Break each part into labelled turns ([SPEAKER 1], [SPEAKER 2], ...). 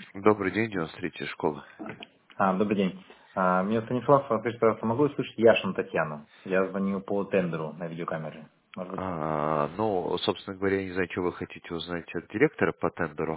[SPEAKER 1] Добрый день, 93-я школа.
[SPEAKER 2] Добрый день. Меня Станислав, скажите, пожалуйста, могу услышать Яшину Татьяну? Я звоню по тендеру на видеокамере. Может быть?
[SPEAKER 1] Ну, собственно говоря, я не знаю, что вы хотите узнать от директора по тендеру.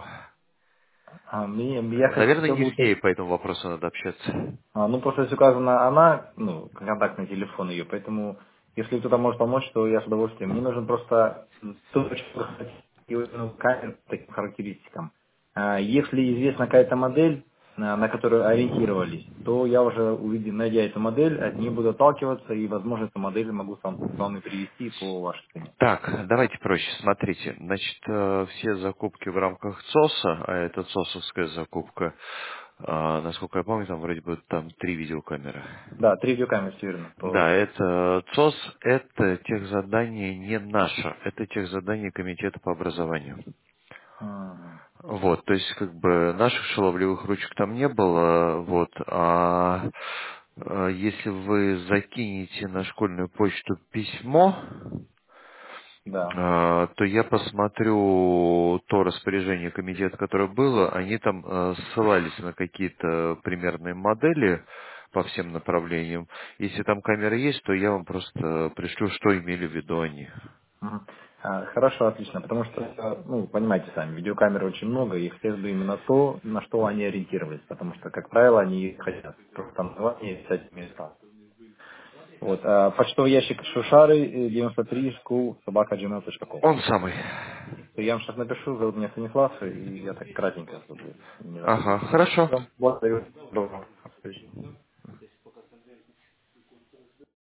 [SPEAKER 2] Я
[SPEAKER 1] Наверное,
[SPEAKER 2] хотел
[SPEAKER 1] не
[SPEAKER 2] бы
[SPEAKER 1] с ней
[SPEAKER 2] уточнить.
[SPEAKER 1] по этому вопросу надо общаться.
[SPEAKER 2] Просто здесь указана она, контактный телефон ее, поэтому если кто-то может помочь, то я с удовольствием. Мне нужен просто точно камеру по таким характеристикам. Если известна какая-то модель, на которую ориентировались, то я уже, найдя эту модель, от нее буду отталкиваться, и, возможно, эту модель могу с вами перевести по вашей цене.
[SPEAKER 1] Так, давайте проще. Смотрите, значит, все закупки в рамках ЦОСа, а это ЦОСовская закупка, насколько я помню, там вроде бы там 3 видеокамеры.
[SPEAKER 2] Да, 3 видеокамеры, все верно.
[SPEAKER 1] Да, это ЦОС, это техзадание не наше, это техзадание комитета по образованию.
[SPEAKER 2] Мгм.
[SPEAKER 1] Вот, то есть, как бы, наших шаловливых ручек там не было, вот, если вы закинете на школьную почту письмо,
[SPEAKER 2] Да.
[SPEAKER 1] то я посмотрю то распоряжение комитета, которое было, они там ссылались на какие-то примерные модели по всем направлениям. Если там камера есть, то я вам просто пришлю, что имели в виду они.
[SPEAKER 2] Мгм. Хорошо, отлично, потому что, понимаете сами, видеокамер очень много, и их следует именно то, на что они ориентировались, потому что, как правило, они хотят просто название и писать места. Вот, почтовый ящик Шушары, 93, school, собака, gmail.com.
[SPEAKER 1] Он самый.
[SPEAKER 2] Я вам сейчас напишу, зовут меня Станислав, и я так кратенько, чтобы не
[SPEAKER 1] Ага,
[SPEAKER 2] запутаться.
[SPEAKER 1] хорошо.
[SPEAKER 2] Все, благодарю. Доброго. До встречи.